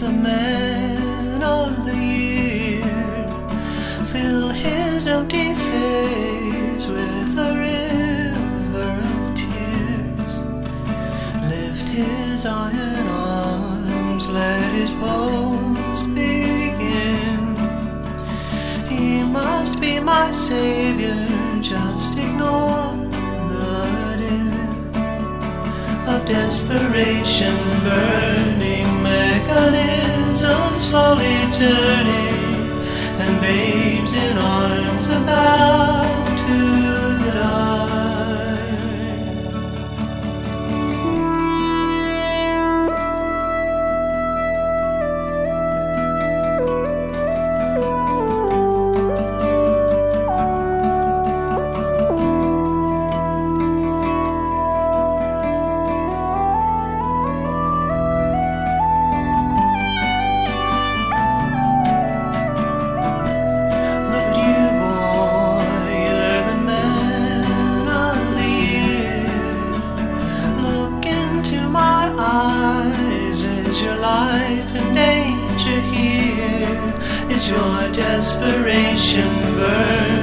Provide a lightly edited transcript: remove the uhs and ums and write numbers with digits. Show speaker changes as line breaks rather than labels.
the man of the year. Fill his empty face with a river of tears. Lift his iron arms, let his pose begin. He must be my savior, just ignore the din of desperation, burning mechanisms slowly turning, and babes in arms about to die. Is your life in danger here? Is your desperation burning?